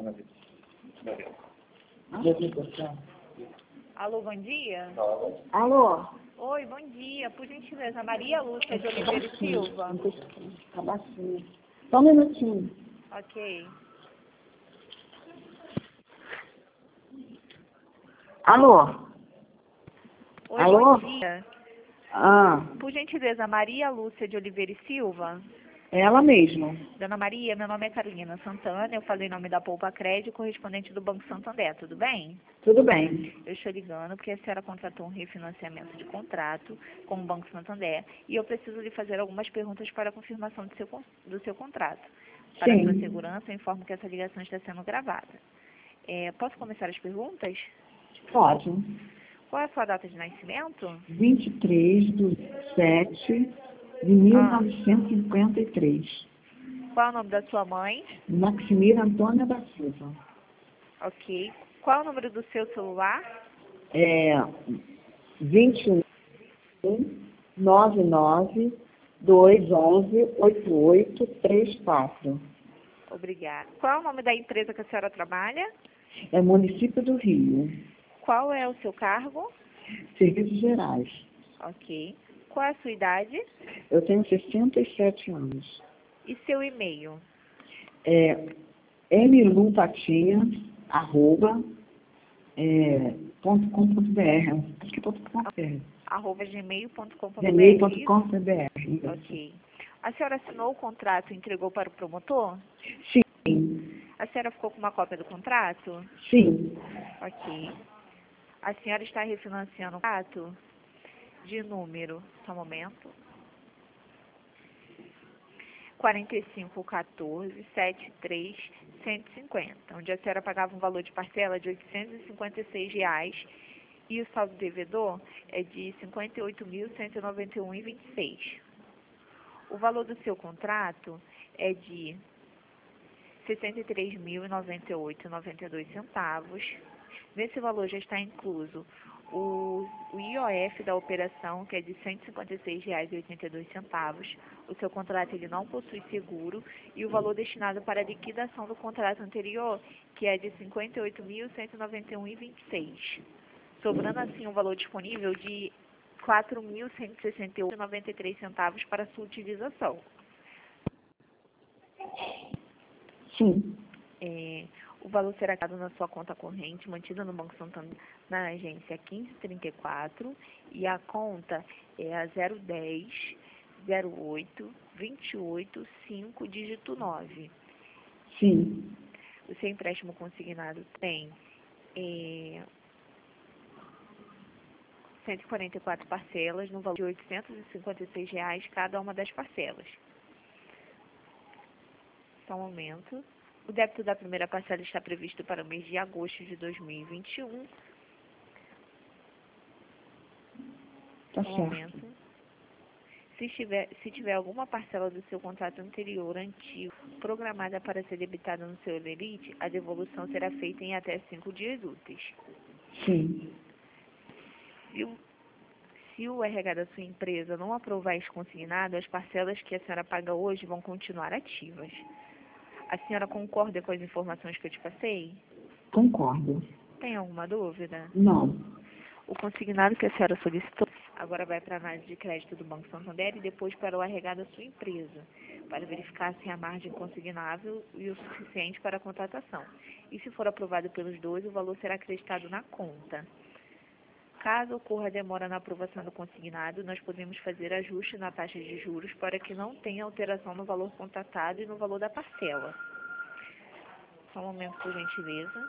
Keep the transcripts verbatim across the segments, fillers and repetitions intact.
Alô, bom dia. Alô? Oi, bom dia. Por gentileza, Maria Lúcia de Oliveira e Silva. Tá baixinho. Só um minutinho. Ok. Alô? Oi, Alô? bom dia. Ah, Por gentileza, Maria Lúcia de Oliveira e Silva. ela mesma. Dona Maria, meu nome é Carolina Santana, eu falei em nome da Poupa Crédito, correspondente do Banco Santander, tudo bem? Tudo bem. Eu estou ligando porque a senhora contratou um refinanciamento de contrato com o Banco Santander e eu preciso lhe fazer algumas perguntas para a confirmação do seu, con- do seu contrato. Para a sua Sim. segurança, eu informo que essa ligação está sendo gravada. É, posso começar as perguntas? Pode. Qual é a sua data de nascimento? vinte e três de sete de mil novecentos e cinquenta e três. Qual é o nome da sua mãe? Maximira Antônia da Silva. Ok. Qual é o número do seu celular? É vinte e um, nove nove, dois onze, oito oito três quatro. Obrigada. Qual é o nome da empresa que a senhora trabalha? É município do Rio. Qual é o seu cargo? Serviços Gerais. Ok. Qual é a sua idade? Eu tenho sessenta e sete anos. E seu e-mail? É mlupatinha, arroba, é, ponto com ponto br. Acho que é ponto com ponto br. arroba gmail ponto com ponto br. gmail ponto com ponto br. Ok. A senhora assinou o contrato e entregou para o promotor? Sim, A senhora ficou com uma cópia do contrato? sim, Ok. A senhora está refinanciando o contrato de número, só um momento, quarenta e cinco, quatorze, setenta e três, cento e cinquenta, onde a senhora pagava um valor de parcela de oitocentos e cinquenta e seis reais e o saldo devedor é de cinquenta e oito mil, cento e noventa e um reais e vinte e seis centavos. O valor do seu contrato é de sessenta e três mil, noventa e oito reais e noventa e dois centavos. Nesse valor já está incluso o, o I O F da operação, que é de cento e cinquenta e seis reais e oitenta e dois centavos. O seu contrato ele não possui seguro e o valor destinado para a liquidação do contrato anterior, que é de cinquenta e oito mil, cento e noventa e um reais e vinte e seis centavos. Sobrando assim um valor disponível de quatro mil, cento e sessenta e oito reais e noventa e três centavos para sua utilização. sim. É, o valor será dado na sua conta corrente, mantida no Banco Santander, na agência quinze trinta e quatro, e a conta é a zero dez, zero oito, vinte e oito, cinco, dígito nove. Sim, O seu empréstimo consignado tem é, cento e quarenta e quatro parcelas, no valor de oitocentos e cinquenta e seis reais cada uma das parcelas. Só um momento. O débito da primeira parcela está previsto para o mês de agosto de dois mil e vinte e um. tá Só um certo. momento. Se tiver, se tiver alguma parcela do seu contrato anterior, antigo, programada para ser debitada no seu lerite, a devolução será feita em até cinco dias úteis. Sim, Se o, se o R H da sua empresa não aprovar esse consignado, as parcelas que a senhora paga hoje vão continuar ativas. A senhora concorda com as informações que eu te passei? concordo. Tem alguma dúvida? Não, O consignado que a senhora solicitou agora vai para a análise de crédito do Banco Santander e depois para o R H da sua empresa, para verificar se a margem consignável e o suficiente para a contratação. E se for aprovado pelos dois, o valor será acreditado na conta. Caso ocorra demora na aprovação do consignado, nós podemos fazer ajuste na taxa de juros para que não tenha alteração no valor contratado e no valor da parcela. Só um momento, por gentileza.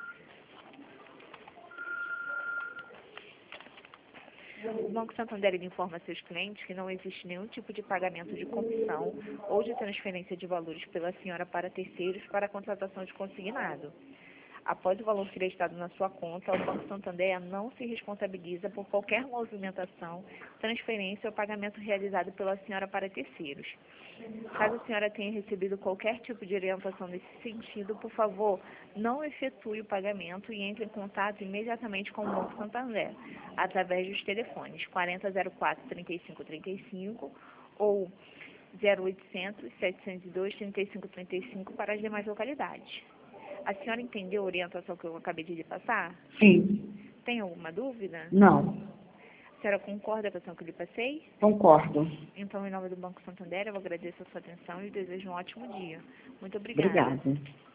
O Banco Santander ele informa a seus clientes que não existe nenhum tipo de pagamento de comissão ou de transferência de valores pela senhora para terceiros para a contratação de consignado. Após o valor creditado na sua conta, o Banco Santander não se responsabiliza por qualquer movimentação, transferência ou pagamento realizado pela senhora para terceiros. Caso a senhora tenha recebido qualquer tipo de orientação nesse sentido, por favor, não efetue o pagamento e entre em contato imediatamente com o Banco Santander, através dos telefones quarenta zero quatro, trinta e cinco trinta e cinco ou zero oitocentos, setecentos e dois, trinta e cinco trinta e cinco para as demais localidades. A senhora entendeu a orientação que eu acabei de lhe passar? Sim. Tem alguma dúvida? Não. A senhora concorda com a ação que eu lhe passei? Concordo. Então, em nome do Banco Santander, eu agradeço a sua atenção e desejo um ótimo dia. Muito obrigada. Obrigada.